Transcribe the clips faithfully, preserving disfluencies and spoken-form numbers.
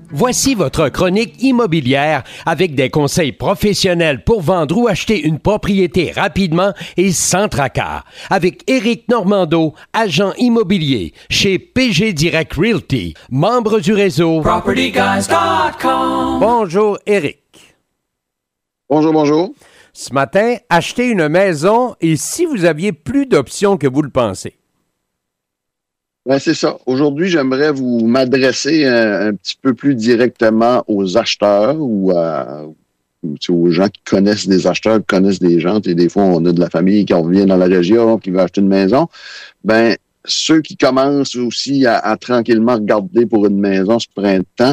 Voici votre chronique immobilière avec des conseils professionnels pour vendre ou acheter une propriété rapidement et sans tracas. Avec Éric Normando, agent immobilier chez P G Direct Realty, membre du réseau property guys dot com. Bonjour Éric. Bonjour, bonjour. Ce matin, achetez une maison et si vous aviez plus d'options que vous le pensez? Ben, c'est ça. Aujourd'hui, j'aimerais vous m'adresser un, un petit peu plus directement aux acheteurs ou à, aux gens qui connaissent des acheteurs, qui connaissent des gens. Et des fois, on a de la famille qui revient dans la région, qui veut acheter une maison. Ben, ceux qui commencent aussi à, à tranquillement regarder pour une maison ce printemps,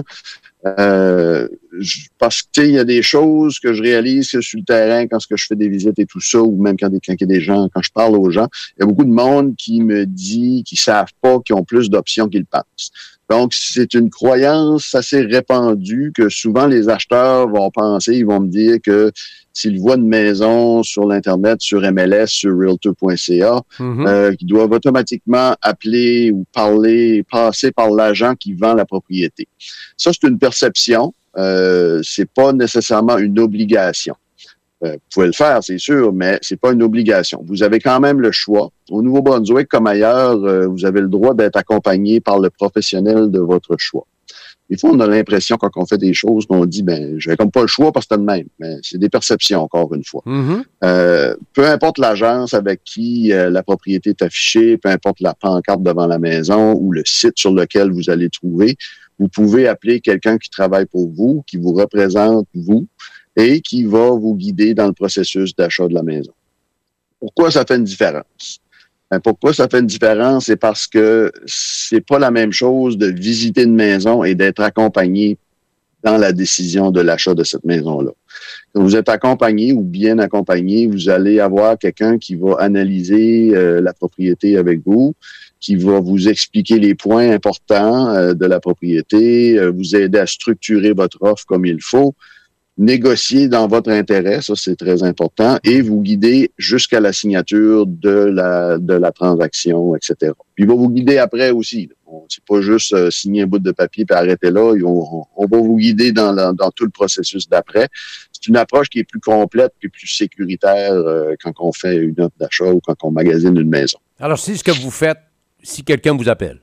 Euh, je, parce que, tu sais, il y a des choses que je réalise que sur le terrain quand je fais des visites et tout ça, ou même quand, quand il y a des gens, quand je parle aux gens, il y a beaucoup de monde qui me dit qu'ils savent pas qu'ils ont plus d'options qu'ils pensent. Donc, c'est une croyance assez répandue que souvent les acheteurs vont penser, ils vont me dire que s'ils voient une maison sur l'Internet, sur M L S, sur realtor point c a, mm-hmm. euh, qu'ils doivent automatiquement appeler ou parler, passer par l'agent qui vend la propriété. Ça, c'est une perception. Euh, c'est pas nécessairement une obligation. Euh, vous pouvez le faire, c'est sûr, mais c'est pas une obligation. Vous avez quand même le choix. Au Nouveau-Brunswick, comme ailleurs, euh, vous avez le droit d'être accompagné par le professionnel de votre choix. Des fois, on a l'impression, quand on fait des choses, qu'on dit, ben, j'ai comme pas le choix parce que c'est le même. Mais c'est des perceptions, encore une fois. Mm-hmm. Euh, peu importe l'agence avec qui euh, la propriété est affichée, peu importe la pancarte devant la maison ou le site sur lequel vous allez trouver, vous pouvez appeler quelqu'un qui travaille pour vous, qui vous représente, vous, et qui va vous guider dans le processus d'achat de la maison. Pourquoi ça fait une différence? Ben, pourquoi ça fait une différence? C'est parce que c'est pas la même chose de visiter une maison et d'être accompagné dans la décision de l'achat de cette maison-là. Quand vous êtes accompagné ou bien accompagné, vous allez avoir quelqu'un qui va analyser euh, la propriété avec vous, qui va vous expliquer les points importants euh, de la propriété, euh, vous aider à structurer votre offre comme il faut, négocier dans votre intérêt, ça c'est très important, et vous guider jusqu'à la signature de la de la transaction, et cetera. Puis il va vous guider après aussi. On, c'est pas juste euh, signer un bout de papier et arrêter là. On, on va vous guider dans, la, dans tout le processus d'après. C'est une approche qui est plus complète, qui est plus sécuritaire euh, quand on fait une offre d'achat ou quand on magasine une maison. Alors, c'est ce que vous faites si quelqu'un vous appelle.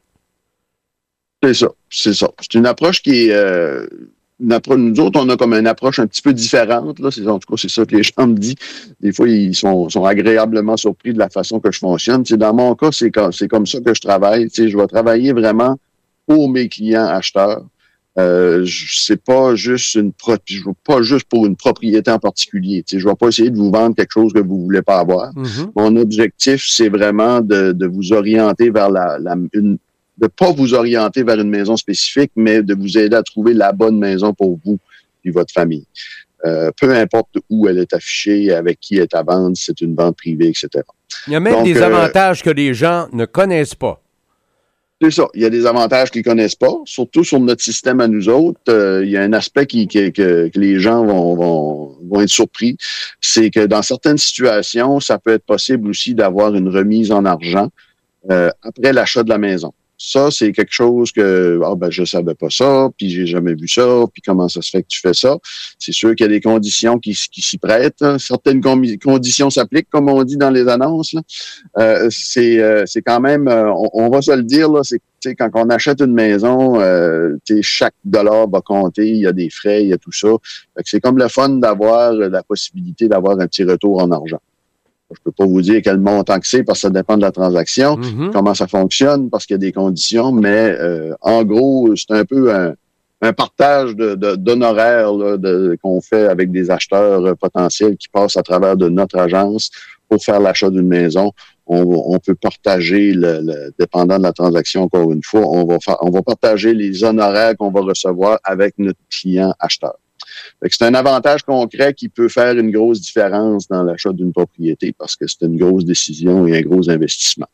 C'est ça, c'est ça. C'est une approche qui est... Euh, Une approche, nous autres, on a comme une approche un petit peu différente. Là. C'est, en tout cas, c'est ça que les gens me disent. Des fois, ils sont, sont agréablement surpris de la façon que je fonctionne. T'sais, dans mon cas, c'est comme, c'est comme ça que je travaille. T'sais, je vais travailler vraiment pour mes clients acheteurs. Euh, c'est pas juste une pro, je veux pas juste pour une propriété en particulier. T'sais, je vais pas essayer de vous vendre quelque chose que vous voulez pas avoir. Mm-hmm. Mon objectif, c'est vraiment de, de vous orienter vers la, la une de pas vous orienter vers une maison spécifique, mais de vous aider à trouver la bonne maison pour vous et votre famille. Euh, peu importe où elle est affichée, avec qui elle est à vendre, si c'est une vente privée, et cetera. Il y a même Donc, des euh, avantages que les gens ne connaissent pas. C'est ça. Il y a des avantages qu'ils connaissent pas, surtout sur notre système à nous autres. Euh, il y a un aspect qui, qui, que, que les gens vont, vont, vont être surpris. C'est que dans certaines situations, ça peut être possible aussi d'avoir une remise en argent euh, après l'achat de la maison. Ça, c'est quelque chose que, ah, ben, je savais pas ça, puis j'ai jamais vu ça, puis comment ça se fait que tu fais ça? C'est sûr qu'il y a des conditions qui, qui s'y prêtent. Hein. Certaines com- conditions s'appliquent, comme on dit dans les annonces. Là. Euh, c'est, euh, c'est quand même, euh, on, on va se le dire, là, c'est, quand on achète une maison, euh, chaque dollar va compter, il y a des frais, il y a tout ça. Fait que c'est comme le fun d'avoir la possibilité d'avoir un petit retour en argent. Je peux pas vous dire quel montant que c'est parce que ça dépend de la transaction, mm-hmm. comment ça fonctionne, parce qu'il y a des conditions, mais euh, en gros, c'est un peu un, un partage de, de, d'honoraires là, de, qu'on fait avec des acheteurs euh, potentiels qui passent à travers de notre agence pour faire l'achat d'une maison. On, on peut partager, le, le, dépendant de la transaction, encore une fois, on va, faire, on va partager les honoraires qu'on va recevoir avec notre client acheteur. Fait que c'est un avantage concret qui peut faire une grosse différence dans l'achat d'une propriété parce que c'est une grosse décision et un gros investissement.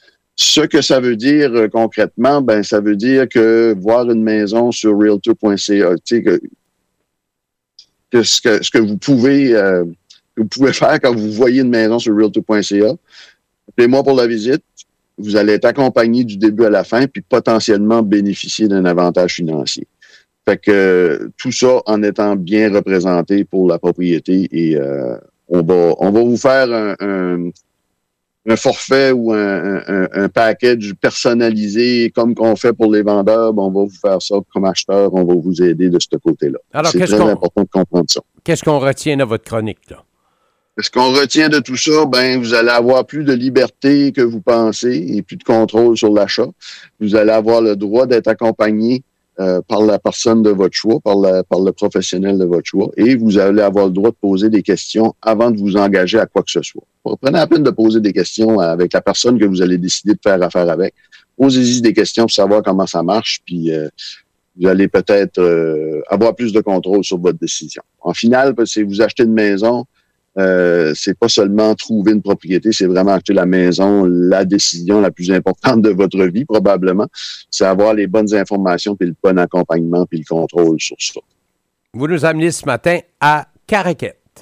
Ce que ça veut dire euh, concrètement, ben ça veut dire que voir une maison sur realtor point c a, tu sais que, que, ce que ce que vous pouvez euh, que vous pouvez faire quand vous voyez une maison sur realtor point c a, appelez-moi pour la visite. Vous allez être accompagné du début à la fin puis potentiellement bénéficier d'un avantage financier. Fait que euh, tout ça en étant bien représenté pour la propriété et euh, on va on va vous faire un, un, un forfait ou un, un, un package personnalisé comme qu'on fait pour les vendeurs. Ben, on va vous faire ça comme acheteur, on va vous aider de ce côté-là. Alors, c'est qu'est-ce très qu'on, important de comprendre ça. Qu'est-ce qu'on retient de votre chronique, là? Ce qu'on retient de tout ça, ben vous allez avoir plus de liberté que vous pensez et plus de contrôle sur l'achat. Vous allez avoir le droit d'être accompagné euh, par la personne de votre choix, par, la, par le professionnel de votre choix, et vous allez avoir le droit de poser des questions avant de vous engager à quoi que ce soit. Prenez la peine de poser des questions avec la personne que vous allez décider de faire affaire avec. Posez-y des questions pour savoir comment ça marche, puis euh, vous allez peut-être euh, avoir plus de contrôle sur votre décision. En final, si vous achetez une maison, Euh, c'est pas seulement trouver une propriété, c'est vraiment acheter la maison, la décision la plus importante de votre vie, probablement. C'est avoir les bonnes informations, puis le bon accompagnement, puis le contrôle sur ça. Vous nous amenez ce matin à Caraquette.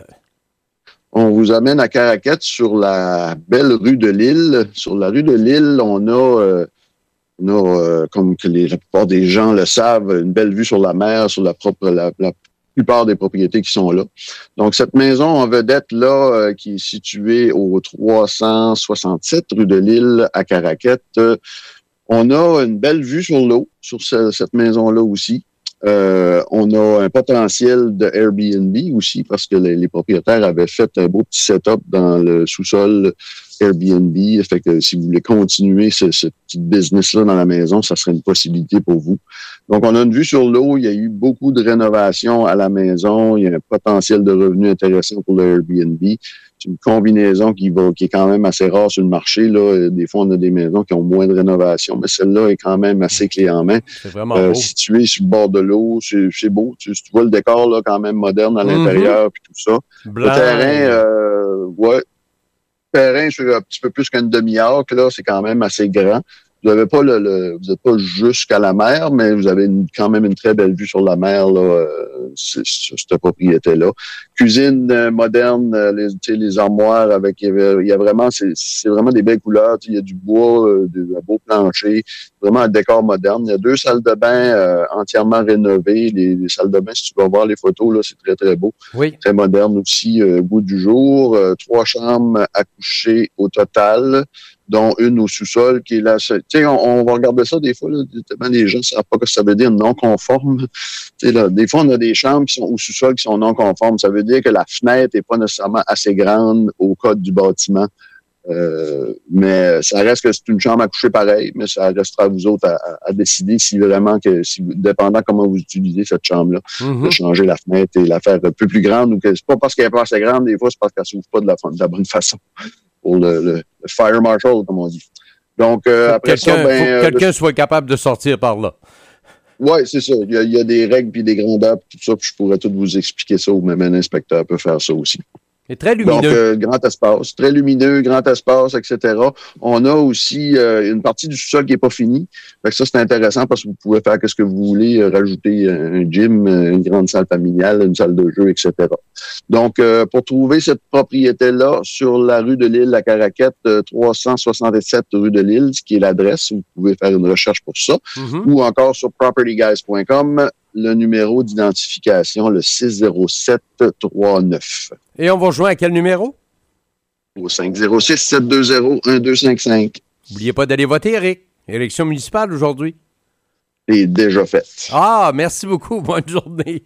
On vous amène à Caraquette sur la belle rue de l'Île. Sur la rue de l'Île, on a, euh, on a euh, comme que les, la plupart des gens le savent, une belle vue sur la mer, sur la propre la, la plupart des propriétés qui sont là. Donc, cette maison en vedette là, euh, qui est située au trois cent soixante-sept rue de l'Île à Caraquette, euh, on a une belle vue sur l'eau, sur ce, cette maison-là aussi. Euh, on a un potentiel de Airbnb aussi parce que les, les propriétaires avaient fait un beau petit setup dans le sous-sol Airbnb. Fait que si vous voulez continuer ce, ce petit business-là dans la maison, ça serait une possibilité pour vous. Donc, on a une vue sur l'eau. Il y a eu beaucoup de rénovations à la maison. Il y a un potentiel de revenus intéressant pour le Airbnb. C'est une combinaison qui va, qui est quand même assez rare sur le marché, là. Des fois, on a des maisons qui ont moins de rénovation, mais celle-là est quand même assez clé en main. C'est vraiment euh, beau. Située sur le bord de l'eau, c'est, c'est beau. Tu, tu vois le décor, là, quand même moderne à l'intérieur, puis tout ça. Blanc. Le terrain, euh, ouais. Le terrain, c'est un petit peu plus qu'une demi-arc, là. C'est quand même assez grand. Vous n'avez pas le, le vous n'êtes pas jusqu'à la mer, mais vous avez une, quand même une très belle vue sur la mer, là, euh, c'est, c'est, cette propriété-là. Cuisine euh, moderne, euh, les, tu sais, les armoires avec, il y, avait, il y a vraiment, c'est, c'est vraiment des belles couleurs. Il y a du bois, euh, de, un beau plancher, vraiment un décor moderne. Il y a deux salles de bain euh, entièrement rénovées. Les, les salles de bain, si tu vas voir les photos, là, c'est très, très beau. Oui. Très moderne aussi, euh, goût du jour. Euh, trois chambres à coucher au total, dont une au sous-sol qui est là. Tu sais, on, on va regarder ça des fois, là, tellement les gens ne savent pas ce que ça veut dire non conforme. Tu sais, là, des fois, on a des chambres qui sont au sous-sol qui sont non conformes. Ça veut dire que la fenêtre n'est pas nécessairement assez grande au code du bâtiment. Euh, mais ça reste que c'est une chambre à coucher pareil, mais ça restera à vous autres à, à, à décider si vraiment que, si vous, dépendant comment vous utilisez cette chambre-là, mm-hmm. de changer la fenêtre et la faire un peu plus grande, ou que c'est pas parce qu'elle est pas assez grande, des fois, c'est parce qu'elle s'ouvre pas de la, de la bonne façon. Pour le, le, le fire marshal, comme on dit. Donc, euh, après quelqu'un, ça, ben... faut que euh, quelqu'un le... soit capable de sortir par là. Oui, c'est ça. Il y, a, il y a des règles puis des grandeurs, tout ça, puis je pourrais tout vous expliquer ça, ou même un inspecteur peut faire ça aussi. C'est très lumineux. Donc, euh, grand espace, très lumineux, grand espace, et cetera. On a aussi euh, une partie du sous-sol qui n'est pas finie. Fait que ça, c'est intéressant parce que vous pouvez faire ce que vous voulez, euh, rajouter un gym, une grande salle familiale, une salle de jeu, et cetera. Donc, euh, pour trouver cette propriété-là sur la rue de l'Île à Caraquette, euh, trois cent soixante-sept rue de l'Île, ce qui est l'adresse, vous pouvez faire une recherche pour ça, mm-hmm. ou encore sur property guys point com, le numéro d'identification, le six zéro sept trente-neuf. Et on va rejoindre à quel numéro? Au cinq zéro six sept deux zéro un deux cinq cinq. N'oubliez pas d'aller voter, Eric. Élection municipale aujourd'hui. C'est déjà fait. Ah, merci beaucoup. Bonne journée.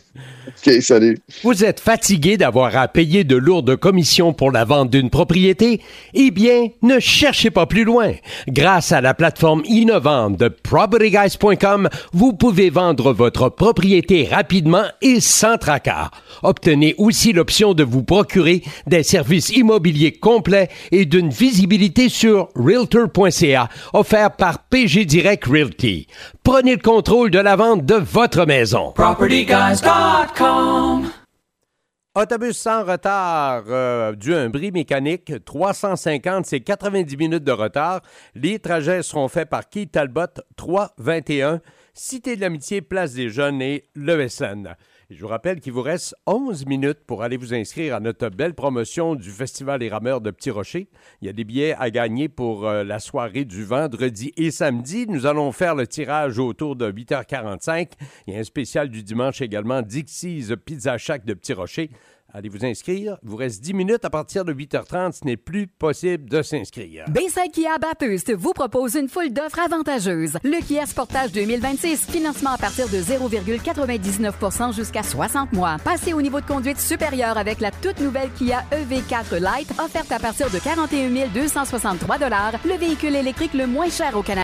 OK, salut. Vous êtes fatigué d'avoir à payer de lourdes commissions pour la vente d'une propriété? Eh bien, ne cherchez pas plus loin. Grâce à la plateforme innovante de property guys point com, vous pouvez vendre votre propriété rapidement et sans tracas. Obtenez aussi l'option de vous procurer des services immobiliers complets et d'une visibilité sur realtor point c a offert par P G Direct Realty. Prenez le contrôle de la vente de votre maison. property guys dot com. Autobus sans retard, euh, dû à un bris mécanique, trois cent cinquante, c'est quatre-vingt-dix minutes de retard. Les trajets seront faits par Keith Talbot, trois vingt et un, Cité de l'Amitié, Place des Jeunes et l'E S N. Je vous rappelle qu'il vous reste onze minutes pour aller vous inscrire à notre belle promotion du Festival des rameurs de Petit Rocher. Il y a des billets à gagner pour euh, la soirée du vendredi et samedi. Nous allons faire le tirage autour de huit heures quarante-cinq. Il y a un spécial du dimanche également, Dixie's Pizza Shack de Petit Rocher. Allez vous inscrire. Il vous reste dix minutes à partir de huit heures trente. Ce n'est plus possible de s'inscrire. Bayside Kia Bathurst vous propose une foule d'offres avantageuses. Le Kia Sportage deux mille vingt-six, financement à partir de zéro virgule quatre-vingt-dix-neuf pour cent jusqu'à soixante mois. Passez au niveau de conduite supérieur avec la toute nouvelle Kia E V quatre Lite, offerte à partir de quarante et un mille deux cent soixante-trois dollars. Le véhicule électrique le moins cher au Canada.